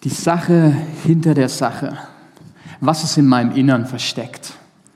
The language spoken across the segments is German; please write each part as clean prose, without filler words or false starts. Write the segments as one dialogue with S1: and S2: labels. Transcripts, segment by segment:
S1: Die Sache hinter der Sache. Was ist in meinem Innern versteckt?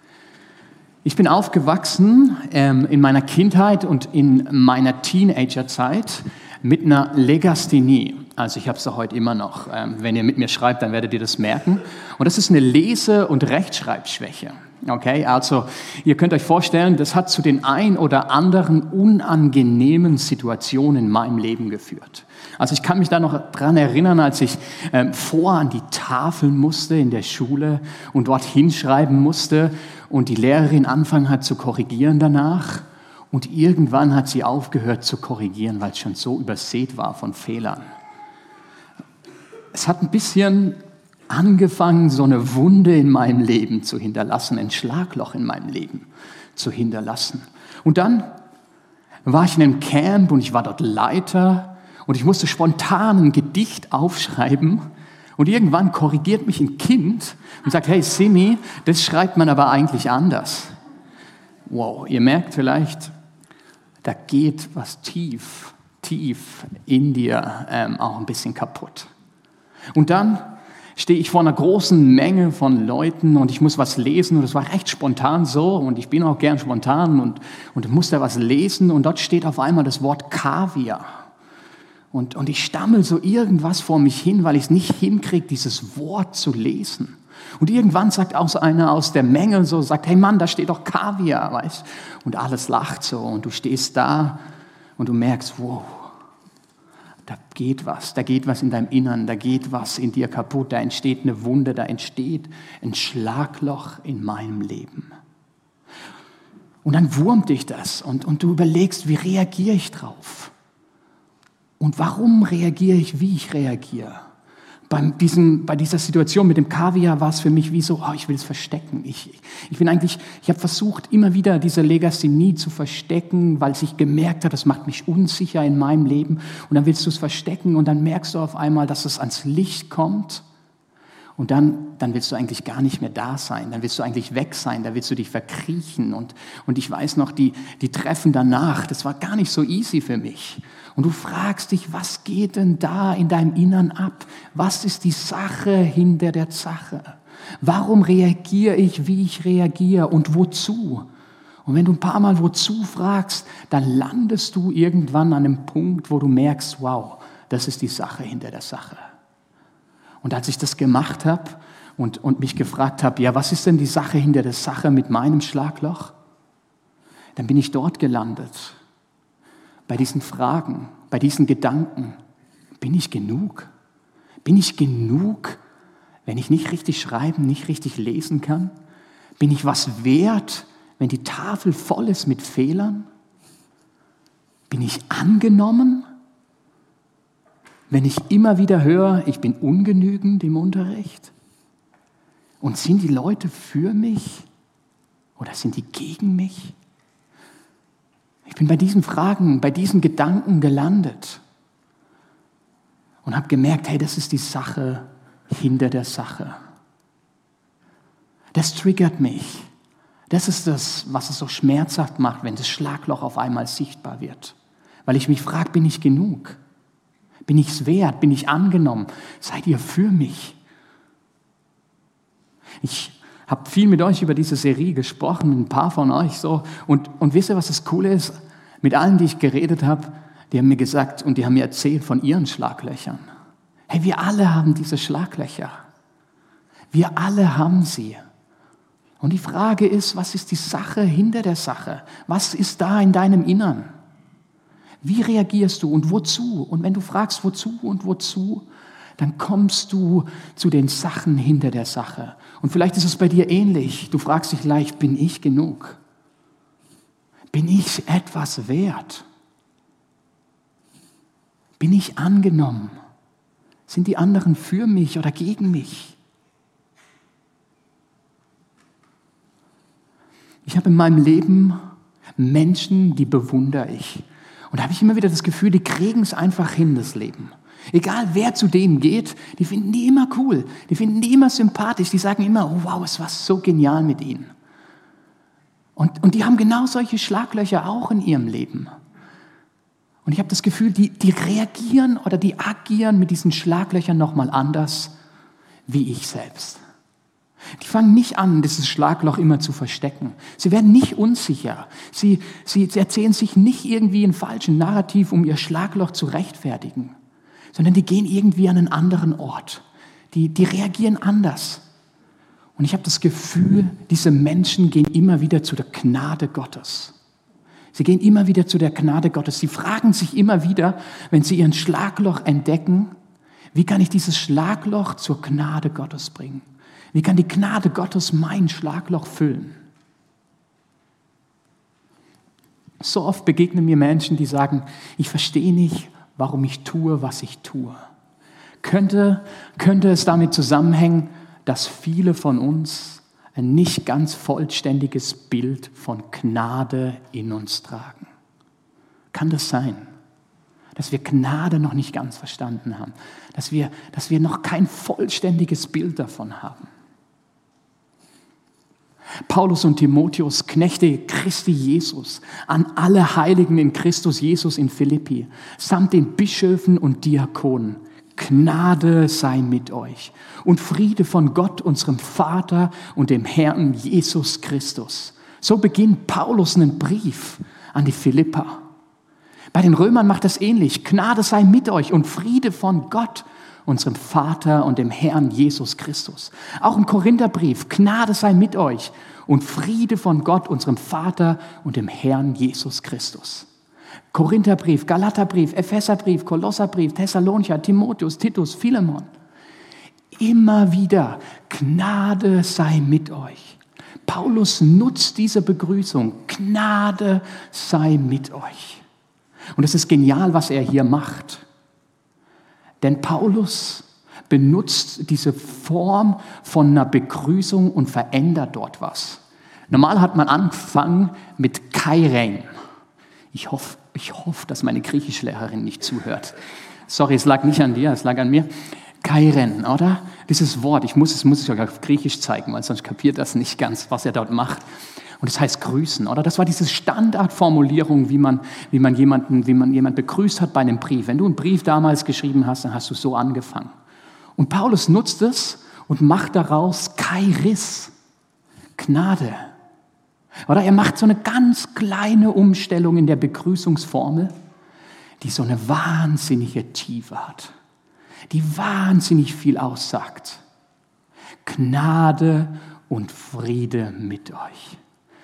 S1: Ich bin aufgewachsen in meiner Kindheit und in meiner Teenagerzeit mit einer Legasthenie. Also ich habe sie heute immer noch. Wenn ihr mit mir schreibt, dann werdet ihr das merken. Und das ist eine Lese- und Rechtschreibschwäche. Okay, also ihr könnt euch vorstellen, das hat zu den ein oder anderen unangenehmen Situationen in meinem Leben geführt. Also ich kann mich da noch dran erinnern, als ich vor an die Tafel musste in der Schule und dort hinschreiben musste und die Lehrerin angefangen hat zu korrigieren danach. Und irgendwann hat sie aufgehört zu korrigieren, weil es schon so übersät war von Fehlern. Es hat ein bisschen angefangen, so eine Wunde in meinem Leben zu hinterlassen, ein Schlagloch in meinem Leben zu hinterlassen. Und dann war ich in einem Camp und ich war dort Leiter und ich musste spontan ein Gedicht aufschreiben und irgendwann korrigiert mich ein Kind und sagt, hey Simi, das schreibt man aber eigentlich anders. Wow, ihr merkt vielleicht, da geht was tief in dir auch ein bisschen kaputt. Und dann stehe ich vor einer großen Menge von Leuten und ich muss was lesen und es war recht spontan so und ich bin auch gern spontan und musste was lesen und dort steht auf einmal das Wort Kaviar und ich stammel so irgendwas vor mich hin, weil ich es nicht hinkriege, dieses Wort zu lesen. Und irgendwann sagt auch so einer aus der Menge so, sagt, hey Mann, da steht doch Kaviar, weißt? Und alles lacht so und du stehst da und du merkst, wow, da geht was in deinem Innern, da geht was in dir kaputt, da entsteht eine Wunde, da entsteht ein Schlagloch in meinem Leben. Und dann wurmt dich das und du überlegst, wie reagiere ich drauf? Und warum reagiere ich, wie ich reagiere? Bei dieser Situation mit dem Kaviar war es für mich wie so, ich will es verstecken. Ich habe versucht, immer wieder diese Legasthenie zu verstecken, weil ich gemerkt habe, das macht mich unsicher in meinem Leben. Und dann willst du es verstecken und dann merkst du auf einmal, dass es ans Licht kommt. Und dann willst du eigentlich gar nicht mehr da sein. Dann willst du eigentlich weg sein, da willst du dich verkriechen. Und ich weiß noch, die Treffen danach, das war gar nicht so easy für mich. Und du fragst dich, was geht denn da in deinem Innern ab? Was ist die Sache hinter der Sache? Warum reagiere ich, wie ich reagiere und wozu? Und wenn du ein paar Mal wozu fragst, dann landest du irgendwann an einem Punkt, wo du merkst, wow, das ist die Sache hinter der Sache. Und als ich das gemacht habe und mich gefragt habe, ja, was ist denn die Sache hinter der Sache mit meinem Schlagloch? Dann bin ich dort gelandet. Bei diesen Fragen, bei diesen Gedanken, bin ich genug? Bin ich genug, wenn ich nicht richtig schreiben, nicht richtig lesen kann? Bin ich was wert, wenn die Tafel voll ist mit Fehlern? Bin ich angenommen, wenn ich immer wieder höre, ich bin ungenügend im Unterricht? Und sind die Leute für mich oder sind die gegen mich? Ich bin bei diesen Fragen, bei diesen Gedanken gelandet und habe gemerkt, hey, das ist die Sache hinter der Sache. Das triggert mich. Das ist das, was es so schmerzhaft macht, wenn das Schlagloch auf einmal sichtbar wird. Weil ich mich frage, bin ich genug? Bin ich es wert? Bin ich angenommen? Seid ihr für mich? Ich habe viel mit euch über diese Serie gesprochen, mit ein paar von euch so. Und wisst ihr, was das Coole ist? Mit allen, die ich geredet habe, die haben mir gesagt und die haben mir erzählt von ihren Schlaglöchern. Hey, wir alle haben diese Schlaglöcher. Wir alle haben sie. Und die Frage ist, was ist die Sache hinter der Sache? Was ist da in deinem Innern? Wie reagierst du und wozu? Und wenn du fragst, wozu, dann kommst du zu den Sachen hinter der Sache. Und vielleicht ist es bei dir ähnlich. Du fragst dich gleich, bin ich genug? Bin ich etwas wert? Bin ich angenommen? Sind die anderen für mich oder gegen mich? Ich habe in meinem Leben Menschen, die bewundere ich. Und da habe ich immer wieder das Gefühl, die kriegen es einfach hin, das Leben. Egal wer zu denen geht, die finden die immer cool, die finden die immer sympathisch, die sagen immer, oh wow, es war so genial mit ihnen. Und die haben genau solche Schlaglöcher auch in ihrem Leben. Und ich habe das Gefühl, die reagieren oder die agieren mit diesen Schlaglöchern nochmal anders wie ich selbst. Die fangen nicht an, dieses Schlagloch immer zu verstecken. Sie werden nicht unsicher. Sie erzählen sich nicht irgendwie einen falschen Narrativ, um ihr Schlagloch zu rechtfertigen, sondern die gehen irgendwie an einen anderen Ort. Die reagieren anders. Und ich habe das Gefühl, diese Menschen gehen immer wieder zu der Gnade Gottes. Sie gehen immer wieder zu der Gnade Gottes. Sie fragen sich immer wieder, wenn sie ihren Schlagloch entdecken, wie kann ich dieses Schlagloch zur Gnade Gottes bringen? Wie kann die Gnade Gottes mein Schlagloch füllen? So oft begegnen mir Menschen, die sagen, ich verstehe nicht, warum ich tue, was ich tue. Könnte es damit zusammenhängen, dass viele von uns ein nicht ganz vollständiges Bild von Gnade in uns tragen? Kann das sein? Dass wir Gnade noch nicht ganz verstanden haben, dass wir noch kein vollständiges Bild davon haben. Paulus und Timotheus, Knechte Christi Jesus, an alle Heiligen in Christus Jesus in Philippi, samt den Bischöfen und Diakonen, Gnade sei mit euch und Friede von Gott, unserem Vater und dem Herrn Jesus Christus. So beginnt Paulus einen Brief an die Philipper. Bei den Römern macht das ähnlich. Gnade sei mit euch und Friede von Gott, unserem Vater und dem Herrn Jesus Christus. Auch im Korintherbrief, Gnade sei mit euch und Friede von Gott, unserem Vater und dem Herrn Jesus Christus. Korintherbrief, Galaterbrief, Epheserbrief, Kolosserbrief, Thessalonicher, Timotheus, Titus, Philemon. Immer wieder, Gnade sei mit euch. Paulus nutzt diese Begrüßung, Gnade sei mit euch. Und es ist genial, was er hier macht. Denn Paulus benutzt diese Form von einer Begrüßung und verändert dort was. Normal hat man angefangen mit Kairein. Ich hoffe, dass meine Griechischlehrerin nicht zuhört. Sorry, es lag nicht an dir, es lag an mir. Kairen, oder? Dieses Wort, ich muss es euch auf Griechisch zeigen, weil sonst kapiert das nicht ganz, was er dort macht. Und das heißt grüßen, oder? Das war diese Standardformulierung, wie man jemanden begrüßt hat bei einem Brief. Wenn du einen Brief damals geschrieben hast, dann hast du so angefangen. Und Paulus nutzt es und macht daraus Kairis, Gnade. Oder er macht so eine ganz kleine Umstellung in der Begrüßungsformel, die so eine wahnsinnige Tiefe hat, die wahnsinnig viel aussagt. Gnade und Friede mit euch.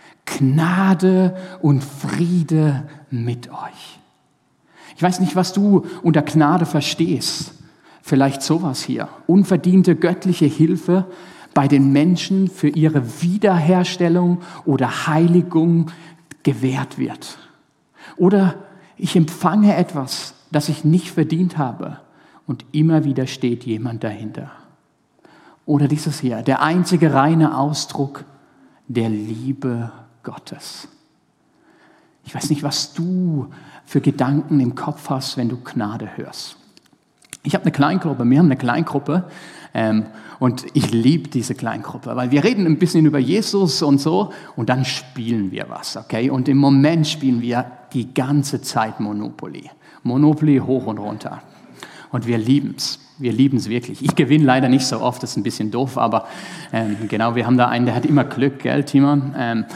S1: Gnade und Friede mit euch. Ich weiß nicht, was du unter Gnade verstehst. Vielleicht sowas hier. Unverdiente göttliche Hilfe bei den Menschen für ihre Wiederherstellung oder Heiligung gewährt wird. Oder ich empfange etwas, das ich nicht verdient habe und immer wieder steht jemand dahinter. Oder dieses hier, der einzige reine Ausdruck der Liebe Gottes. Ich weiß nicht, was du für Gedanken im Kopf hast, wenn du Gnade hörst. Ich habe eine Kleingruppe, wir haben eine Kleingruppe und ich liebe diese Kleingruppe, weil wir reden ein bisschen über Jesus und so und dann spielen wir was, okay? Und im Moment spielen wir die ganze Zeit Monopoly. Monopoly hoch und runter. Und wir lieben es. Wir lieben es wirklich. Ich gewinne leider nicht so oft, das ist ein bisschen doof, aber genau, wir haben da einen, der hat immer Glück, gell, Timon?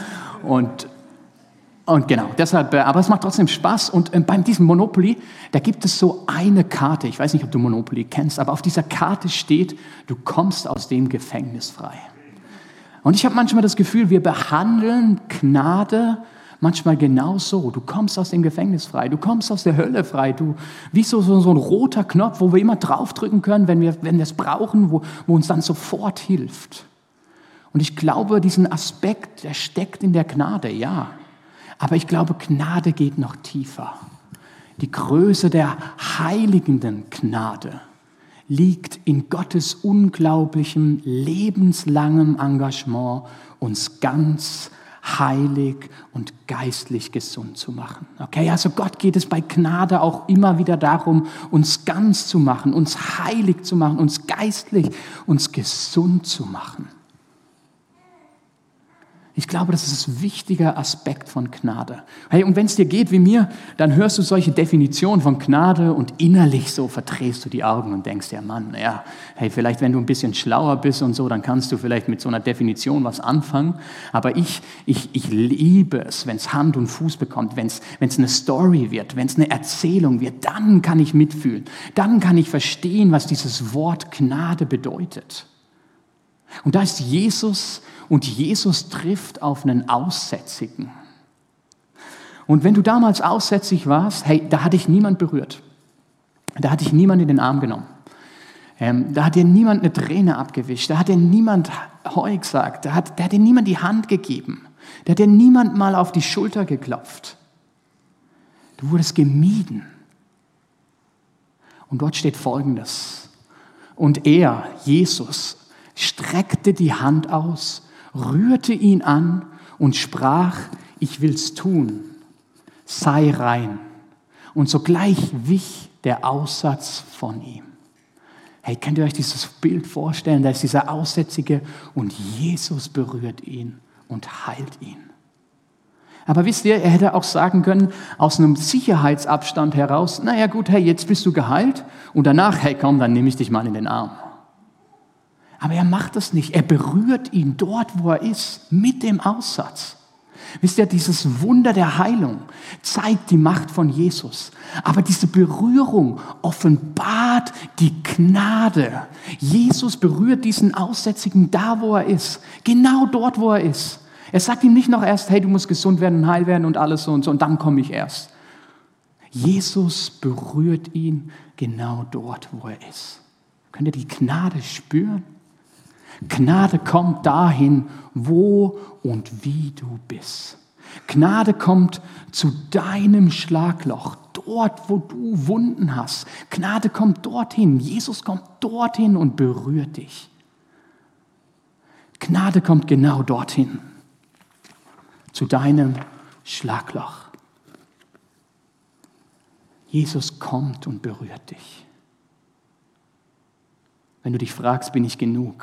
S1: Und genau, deshalb, aber es macht trotzdem Spaß. Und bei diesem Monopoly, da gibt es so eine Karte, ich weiß nicht, ob du Monopoly kennst, aber auf dieser Karte steht, du kommst aus dem Gefängnis frei. Und ich habe manchmal das Gefühl, wir behandeln Gnade manchmal genauso. Du kommst aus dem Gefängnis frei, du kommst aus der Hölle frei. Du, wie so ein roter Knopf, wo wir immer draufdrücken können, wenn wir es brauchen, wo uns dann sofort hilft. Und ich glaube, diesen Aspekt, der steckt in der Gnade, ja. Aber ich glaube, Gnade geht noch tiefer. Die Größe der heiligenden Gnade liegt in Gottes unglaublichem, lebenslangem Engagement, uns ganz heilig und geistlich gesund zu machen. Okay, also Gott geht es bei Gnade auch immer wieder darum, uns ganz zu machen, uns heilig zu machen, uns geistlich, uns gesund zu machen. Ich glaube, das ist ein wichtiger Aspekt von Gnade. Hey, und wenn es dir geht wie mir, dann hörst du solche Definitionen von Gnade und innerlich so verdrehst du die Augen und denkst, ja Mann, ja, hey, vielleicht wenn du ein bisschen schlauer bist und so, dann kannst du vielleicht mit so einer Definition was anfangen. Aber ich liebe es, wenn es Hand und Fuß bekommt, wenn es eine Story wird, wenn es eine Erzählung wird, dann kann ich mitfühlen. Dann kann ich verstehen, was dieses Wort Gnade bedeutet. Und da ist Jesus und Jesus trifft auf einen Aussätzigen. Und wenn du damals aussätzig warst, hey, da hat dich niemand berührt. Da hat dich niemand in den Arm genommen. Da hat dir niemand eine Träne abgewischt. Da hat dir niemand Heu gesagt. Da hat dir niemand die Hand gegeben. Da hat dir niemand mal auf die Schulter geklopft. Du wurdest gemieden. Und dort steht Folgendes. Und er, Jesus, streckte die Hand aus, rührte ihn an und sprach, ich will's tun, sei rein. Und sogleich wich der Aussatz von ihm. Hey, könnt ihr euch dieses Bild vorstellen? Da ist dieser Aussätzige und Jesus berührt ihn und heilt ihn. Aber wisst ihr, er hätte auch sagen können, aus einem Sicherheitsabstand heraus, naja gut, hey, jetzt bist du geheilt und danach, hey komm, dann nehme ich dich mal in den Arm. Aber er macht das nicht. Er berührt ihn dort, wo er ist, mit dem Aussatz. Wisst ihr, dieses Wunder der Heilung zeigt die Macht von Jesus. Aber diese Berührung offenbart die Gnade. Jesus berührt diesen Aussätzigen da, wo er ist. Genau dort, wo er ist. Er sagt ihm nicht noch erst, hey, du musst gesund werden und heil werden und alles so und dann komme ich erst. Jesus berührt ihn genau dort, wo er ist. Könnt ihr die Gnade spüren? Gnade kommt dahin, wo und wie du bist. Gnade kommt zu deinem Schlagloch, dort, wo du Wunden hast. Gnade kommt dorthin. Jesus kommt dorthin und berührt dich. Gnade kommt genau dorthin, zu deinem Schlagloch. Jesus kommt und berührt dich. Wenn du dich fragst, bin ich genug?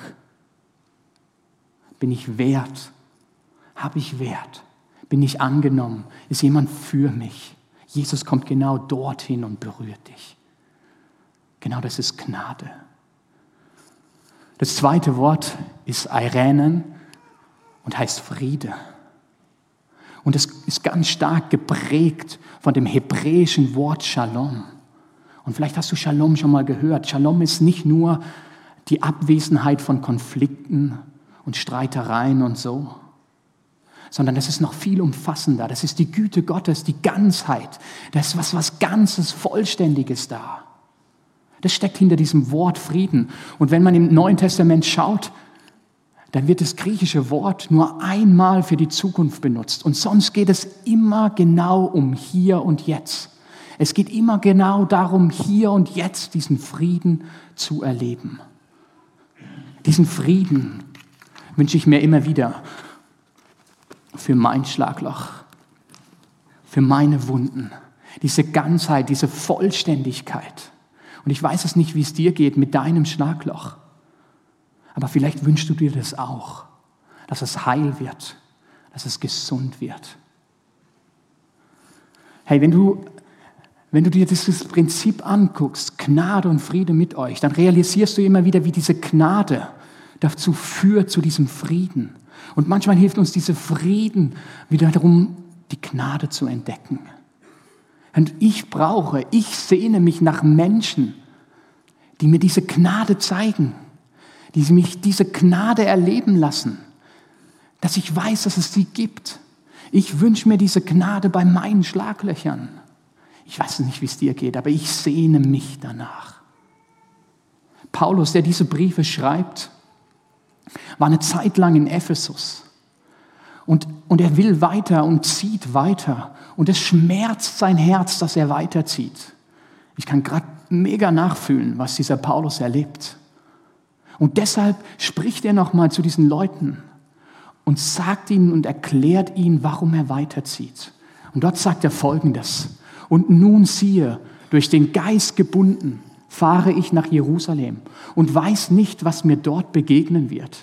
S1: Bin ich wert? Habe ich Wert? Bin ich angenommen? Ist jemand für mich? Jesus kommt genau dorthin und berührt dich. Genau das ist Gnade. Das zweite Wort ist Eirenen und heißt Friede. Und es ist ganz stark geprägt von dem hebräischen Wort Shalom. Und vielleicht hast du Shalom schon mal gehört. Shalom ist nicht nur die Abwesenheit von Konflikten und Streitereien und so, sondern das ist noch viel umfassender. Das ist die Güte Gottes, die Ganzheit. Das ist was Ganzes, Vollständiges da. Das steckt hinter diesem Wort Frieden. Und wenn man im Neuen Testament schaut, dann wird das griechische Wort nur einmal für die Zukunft benutzt. Und sonst geht es immer genau um hier und jetzt. Es geht immer genau darum, hier und jetzt diesen Frieden zu erleben. Diesen Frieden wünsche ich mir immer wieder für mein Schlagloch, für meine Wunden, diese Ganzheit, diese Vollständigkeit. Und ich weiß es nicht, wie es dir geht mit deinem Schlagloch, aber vielleicht wünschst du dir das auch, dass es heil wird, dass es gesund wird. Hey, wenn du dir dieses Prinzip anguckst, Gnade und Friede mit euch, dann realisierst du immer wieder, wie diese Gnade dazu führt, zu diesem Frieden. Und manchmal hilft uns dieser Frieden wiederum, die Gnade zu entdecken. Und ich sehne mich nach Menschen, die mir diese Gnade zeigen, die mich diese Gnade erleben lassen, dass ich weiß, dass es sie gibt. Ich wünsche mir diese Gnade bei meinen Schlaglöchern. Ich weiß nicht, wie es dir geht, aber ich sehne mich danach. Paulus, der diese Briefe schreibt, war eine Zeit lang in Ephesus. Und er will weiter und zieht weiter. Und es schmerzt sein Herz, dass er weiterzieht. Ich kann gerade mega nachfühlen, was dieser Paulus erlebt. Und deshalb spricht er nochmal zu diesen Leuten und sagt ihnen und erklärt ihnen, warum er weiterzieht. Und dort sagt er Folgendes. Und nun siehe, durch den Geist gebunden, fahre ich nach Jerusalem und weiß nicht, was mir dort begegnen wird.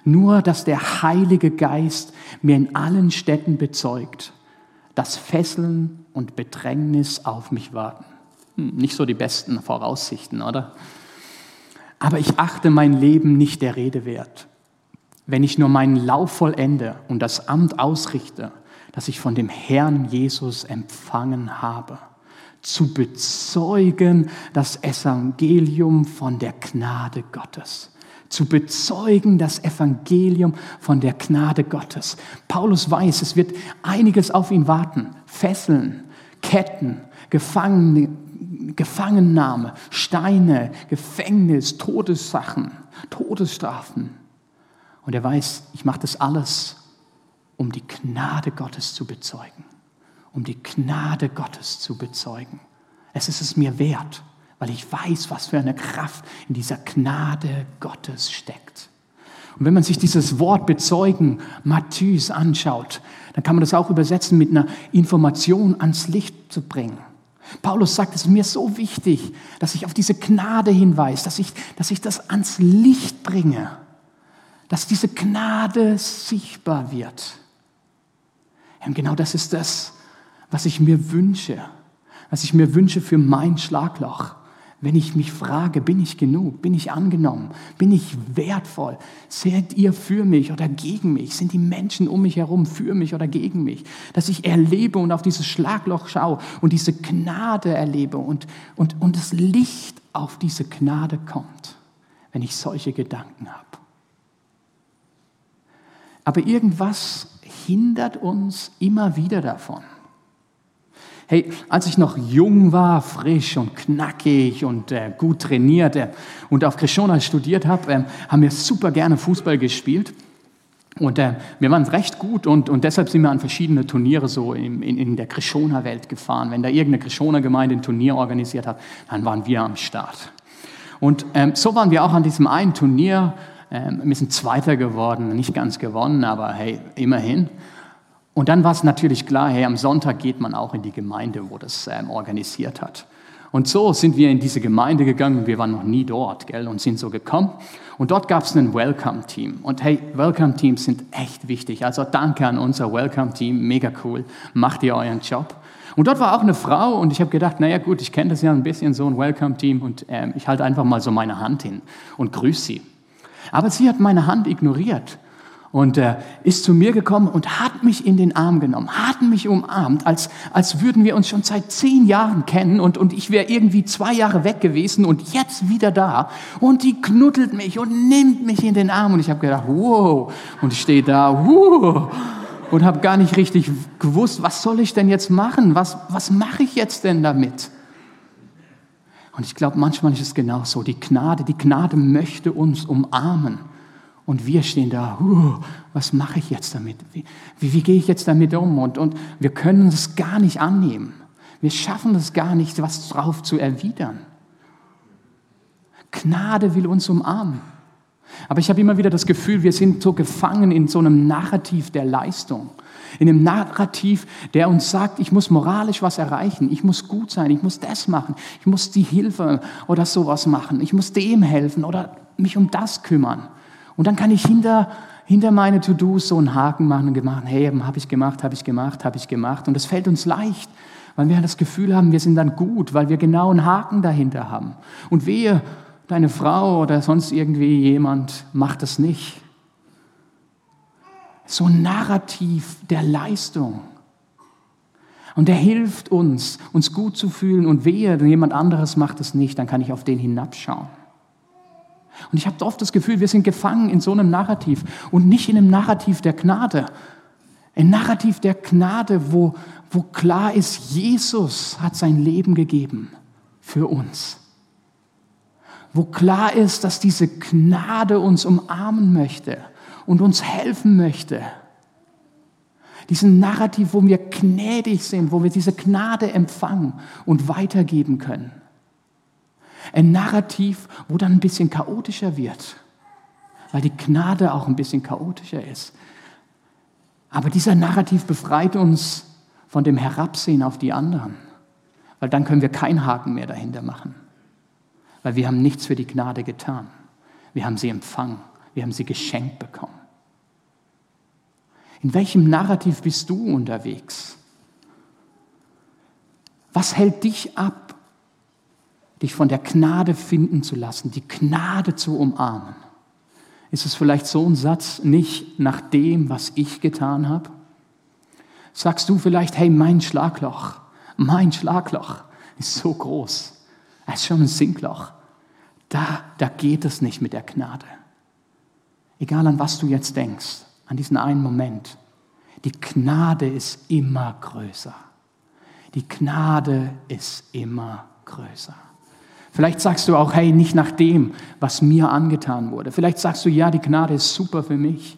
S1: Nur, dass der Heilige Geist mir in allen Städten bezeugt, dass Fesseln und Bedrängnis auf mich warten. Nicht so die besten Voraussichten, oder? Aber ich achte mein Leben nicht der Rede wert, wenn ich nur meinen Lauf vollende und das Amt ausrichte, das ich von dem Herrn Jesus empfangen habe, zu bezeugen das Evangelium von der Gnade Gottes. Zu bezeugen das Evangelium von der Gnade Gottes. Paulus weiß, es wird einiges auf ihn warten. Fesseln, Ketten, Gefangennahme, Steine, Gefängnis, Todessachen, Todesstrafen. Und er weiß, ich mache das alles, um die Gnade Gottes zu bezeugen. Um die Gnade Gottes zu bezeugen. Es ist es mir wert, weil ich weiß, was für eine Kraft in dieser Gnade Gottes steckt. Und wenn man sich dieses Wort bezeugen, Matthäus, anschaut, dann kann man das auch übersetzen mit einer Information ans Licht zu bringen. Paulus sagt, es ist mir so wichtig, dass ich auf diese Gnade hinweise, dass ich das ans Licht bringe, dass diese Gnade sichtbar wird. Und genau das ist das, was ich mir wünsche für mein Schlagloch. Wenn ich mich frage, bin ich genug, bin ich angenommen, bin ich wertvoll, seid ihr für mich oder gegen mich, sind die Menschen um mich herum für mich oder gegen mich, dass ich erlebe und auf dieses Schlagloch schaue und diese Gnade erlebe und das Licht auf diese Gnade kommt, wenn ich solche Gedanken habe. Aber irgendwas hindert uns immer wieder davon. Hey, als ich noch jung war, frisch und knackig und gut trainiert und auf Krishona studiert habe, haben wir super gerne Fußball gespielt. Und wir waren recht gut und deshalb sind wir an verschiedene Turniere so in der Krishona-Welt gefahren. Wenn da irgendeine Krishona-Gemeinde ein Turnier organisiert hat, dann waren wir am Start. Und so waren wir auch an diesem einen Turnier. Wir sind Zweiter geworden, nicht ganz gewonnen, aber hey, immerhin. Und dann war es natürlich klar, hey, am Sonntag geht man auch in die Gemeinde, wo das organisiert hat. Und so sind wir in diese Gemeinde gegangen, wir waren noch nie dort, gell, und sind so gekommen. Und dort gab es ein Welcome-Team. Und hey, Welcome-Teams sind echt wichtig. Also danke an unser Welcome-Team, mega cool, macht ihr euren Job. Und dort war auch eine Frau und ich habe gedacht, naja gut, ich kenne das ja ein bisschen, so ein Welcome-Team und ich halte einfach mal so meine Hand hin und grüße sie. Aber sie hat meine Hand ignoriert. Und ist zu mir gekommen und hat mich in den Arm genommen, hat mich umarmt, als würden wir uns schon seit 10 Jahren kennen und ich wäre irgendwie 2 Jahre weg gewesen und jetzt wieder da. Und die knuddelt mich und nimmt mich in den Arm und ich habe gedacht, wow. Und ich stehe da, wow. Und habe gar nicht richtig gewusst, was soll ich denn jetzt machen? Was mache ich jetzt denn damit? Und ich glaube, manchmal ist es genauso. Die Gnade möchte uns umarmen. Und wir stehen da, was mache ich jetzt damit? Wie gehe ich jetzt damit um? Und wir können es gar nicht annehmen. Wir schaffen es gar nicht, was drauf zu erwidern. Gnade will uns umarmen. Aber ich habe immer wieder das Gefühl, wir sind so gefangen in so einem Narrativ der Leistung. In einem Narrativ, der uns sagt, ich muss moralisch was erreichen, ich muss gut sein, ich muss das machen, ich muss die Hilfe oder sowas machen, ich muss dem helfen oder mich um das kümmern. Und dann kann ich hinter meine To-Dos so einen Haken machen und machen, hey, habe ich gemacht. Und es fällt uns leicht, weil wir das Gefühl haben, wir sind dann gut, weil wir genau einen Haken dahinter haben. Und wehe, deine Frau oder sonst irgendwie jemand macht das nicht. So ein Narrativ der Leistung. Und der hilft uns gut zu fühlen. Und wehe, jemand anderes macht es nicht, dann kann ich auf den hinabschauen. Und ich habe oft das Gefühl, wir sind gefangen in so einem Narrativ und nicht in einem Narrativ der Gnade. Ein Narrativ der Gnade, wo klar ist, Jesus hat sein Leben gegeben für uns. Wo klar ist, dass diese Gnade uns umarmen möchte und uns helfen möchte. Diesen Narrativ, wo wir gnädig sind, wo wir diese Gnade empfangen und weitergeben können. Ein Narrativ, wo dann ein bisschen chaotischer wird, weil die Gnade auch ein bisschen chaotischer ist. Aber dieser Narrativ befreit uns von dem Herabsehen auf die anderen, weil dann können wir keinen Haken mehr dahinter machen, weil wir haben nichts für die Gnade getan. Wir haben sie empfangen, wir haben sie geschenkt bekommen. In welchem Narrativ bist du unterwegs? Was hält dich ab, dich von der Gnade finden zu lassen, die Gnade zu umarmen? Ist es vielleicht so ein Satz, nicht nach dem, was ich getan habe? Sagst du vielleicht, hey, mein Schlagloch ist so groß. Es ist schon ein Sinkloch. Da geht es nicht mit der Gnade. Egal an was du jetzt denkst, an diesen einen Moment. Die Gnade ist immer größer. Die Gnade ist immer größer. Vielleicht sagst du auch, hey, nicht nach dem, was mir angetan wurde. Vielleicht sagst du, ja, die Gnade ist super für mich.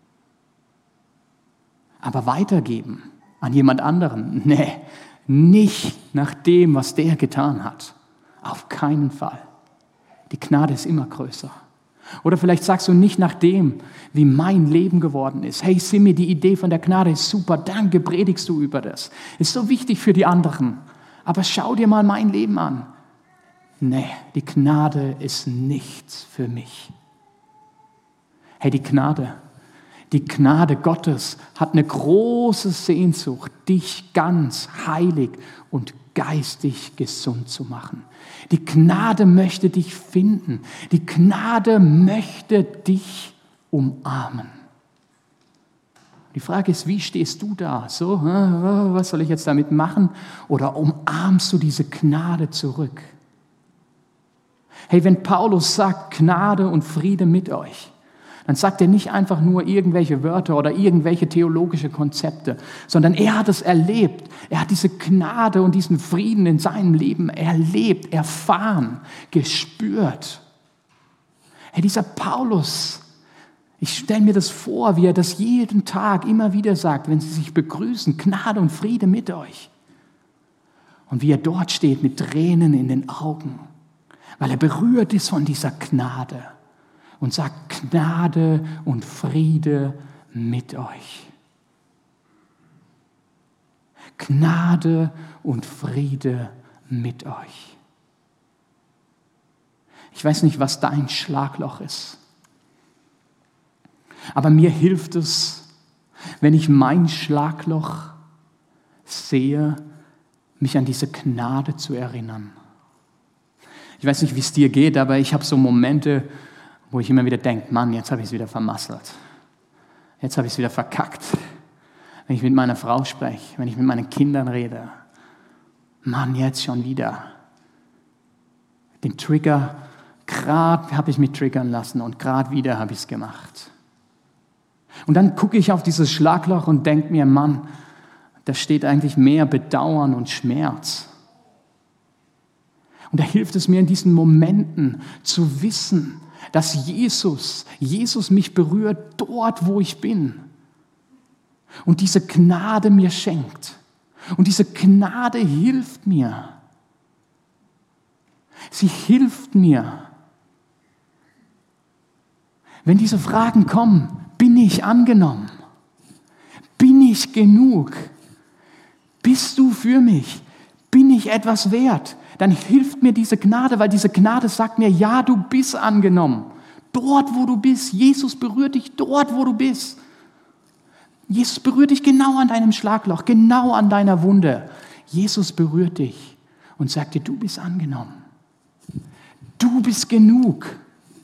S1: Aber weitergeben an jemand anderen, nee, nicht nach dem, was der getan hat. Auf keinen Fall. Die Gnade ist immer größer. Oder vielleicht sagst du nicht nach dem, wie mein Leben geworden ist. Hey Simi, die Idee von der Gnade ist super, danke, predigst du über das. Ist so wichtig für die anderen. Aber schau dir mal mein Leben an. Nee, die Gnade ist nichts für mich. Hey, die Gnade Gottes hat eine große Sehnsucht, dich ganz heilig und geistig gesund zu machen. Die Gnade möchte dich finden. Die Gnade möchte dich umarmen. Die Frage ist, wie stehst du da? So, was soll ich jetzt damit machen? Oder umarmst du diese Gnade zurück? Hey, wenn Paulus sagt, Gnade und Friede mit euch, dann sagt er nicht einfach nur irgendwelche Wörter oder irgendwelche theologische Konzepte, sondern er hat es erlebt. Er hat diese Gnade und diesen Frieden in seinem Leben erlebt, erfahren, gespürt. Hey, dieser Paulus, ich stelle mir das vor, wie er das jeden Tag immer wieder sagt, wenn sie sich begrüßen, Gnade und Friede mit euch. Und wie er dort steht mit Tränen in den Augen, weil er berührt ist von dieser Gnade. Und sagt, Gnade und Friede mit euch. Gnade und Friede mit euch. Ich weiß nicht, was dein Schlagloch ist. Aber mir hilft es, wenn ich mein Schlagloch sehe, mich an diese Gnade zu erinnern. Ich weiß nicht, wie es dir geht, aber ich habe so Momente, wo ich immer wieder denke, Mann, jetzt habe ich es wieder vermasselt. Jetzt habe ich es wieder verkackt. Wenn ich mit meiner Frau spreche, wenn ich mit meinen Kindern rede. Mann, jetzt schon wieder. Den Trigger, gerade habe ich mich triggern lassen und gerade wieder habe ich es gemacht. Und dann gucke ich auf dieses Schlagloch und denke mir, Mann, da steht eigentlich mehr Bedauern und Schmerz. Und da hilft es mir in diesen Momenten zu wissen, dass Jesus mich berührt dort, wo ich bin. Und diese Gnade mir schenkt. Und diese Gnade hilft mir. Sie hilft mir. Wenn diese Fragen kommen, bin ich angenommen? Bin ich genug? Bist du für mich? Bin ich etwas wert? Dann hilft mir diese Gnade, weil diese Gnade sagt mir, ja, du bist angenommen. Dort, wo du bist. Jesus berührt dich dort, wo du bist. Jesus berührt dich genau an deinem Schlagloch, genau an deiner Wunde. Jesus berührt dich und sagt dir, du bist angenommen. Du bist genug.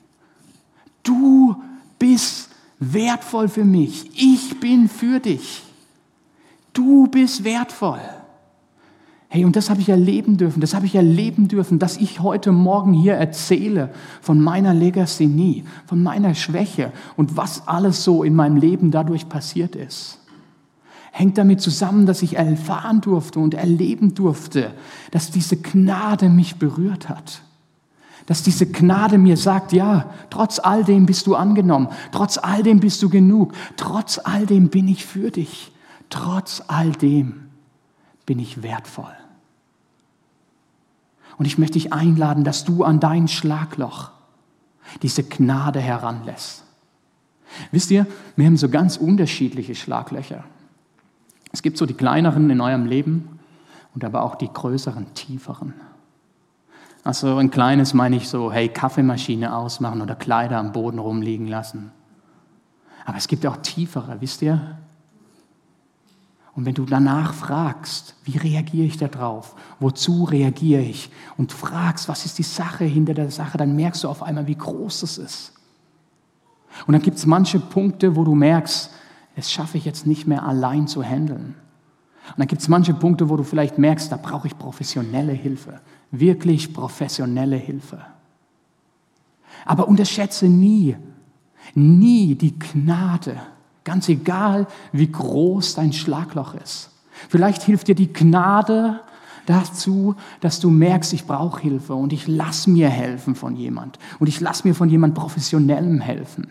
S1: Du bist wertvoll für mich. Ich bin für dich. Du bist wertvoll. Hey, und das habe ich erleben dürfen, dass ich heute Morgen hier erzähle von meiner Legasthenie, von meiner Schwäche und was alles so in meinem Leben dadurch passiert ist. Hängt damit zusammen, dass ich erfahren durfte und erleben durfte, dass diese Gnade mich berührt hat. Dass diese Gnade mir sagt, ja, trotz all dem bist du angenommen, trotz all dem bist du genug, trotz all dem bin ich für dich, trotz all dem bin ich wertvoll. Und ich möchte dich einladen, dass du an dein Schlagloch diese Gnade heranlässt. Wisst ihr, wir haben so ganz unterschiedliche Schlaglöcher. Es gibt so die kleineren in eurem Leben und aber auch die größeren, tieferen. Also ein kleines meine ich so, hey, Kaffeemaschine ausmachen oder Kleider am Boden rumliegen lassen. Aber es gibt auch tiefere, wisst ihr? Und wenn du danach fragst, wie reagiere ich darauf? Wozu reagiere ich? Und fragst, was ist die Sache hinter der Sache, dann merkst du auf einmal, wie groß es ist. Und dann gibt es manche Punkte, wo du merkst, das schaffe ich jetzt nicht mehr allein zu handeln. Und dann gibt es manche Punkte, wo du vielleicht merkst, da brauche ich professionelle Hilfe. Wirklich professionelle Hilfe. Aber unterschätze nie die Gnade. Ganz egal, wie groß dein Schlagloch ist. Vielleicht hilft dir die Gnade dazu, dass du merkst, ich brauche Hilfe und ich lasse mir helfen von jemand. Und ich lasse mir von jemand Professionellem helfen.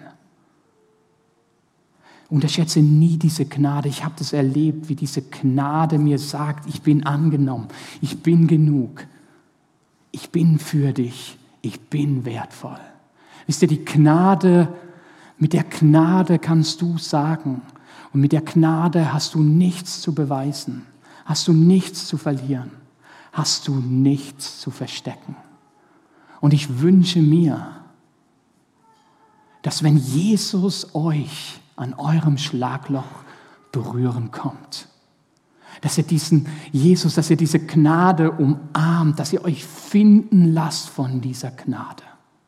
S1: Unterschätze nie diese Gnade. Ich habe das erlebt, wie diese Gnade mir sagt, ich bin angenommen, ich bin genug, ich bin für dich, ich bin wertvoll. Wisst ihr, die Gnade, mit der Gnade kannst du sagen und mit der Gnade hast du nichts zu beweisen, hast du nichts zu verlieren, hast du nichts zu verstecken. Und ich wünsche mir, dass wenn Jesus euch an eurem Schlagloch berühren kommt, dass ihr diesen Jesus, dass ihr diese Gnade umarmt, dass ihr euch finden lasst von dieser Gnade.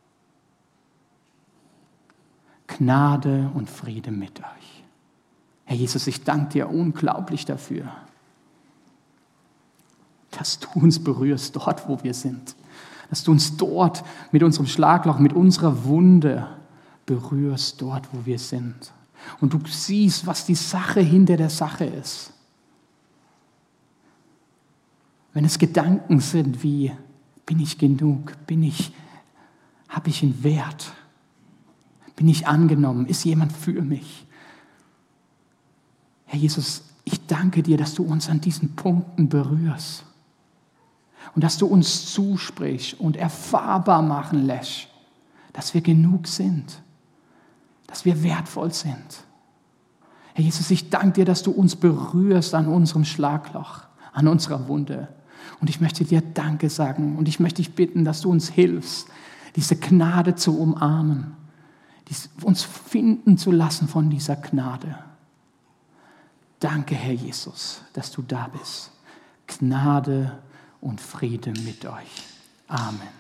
S1: Gnade und Friede mit euch. Herr Jesus, ich danke dir unglaublich dafür, dass du uns berührst dort, wo wir sind. Dass du uns dort mit unserem Schlagloch, mit unserer Wunde berührst, dort, wo wir sind. Und du siehst, was die Sache hinter der Sache ist. Wenn es Gedanken sind wie, bin ich genug, habe ich einen Wert, bin ich angenommen, ist jemand für mich? Herr Jesus, ich danke dir, dass du uns an diesen Punkten berührst und dass du uns zusprichst und erfahrbar machen lässt, dass wir genug sind, dass wir wertvoll sind. Herr Jesus, ich danke dir, dass du uns berührst an unserem Schlagloch, an unserer Wunde. Und ich möchte dir Danke sagen und ich möchte dich bitten, dass du uns hilfst, diese Gnade zu umarmen, uns finden zu lassen von dieser Gnade. Danke, Herr Jesus, dass du da bist. Gnade und Friede mit euch. Amen.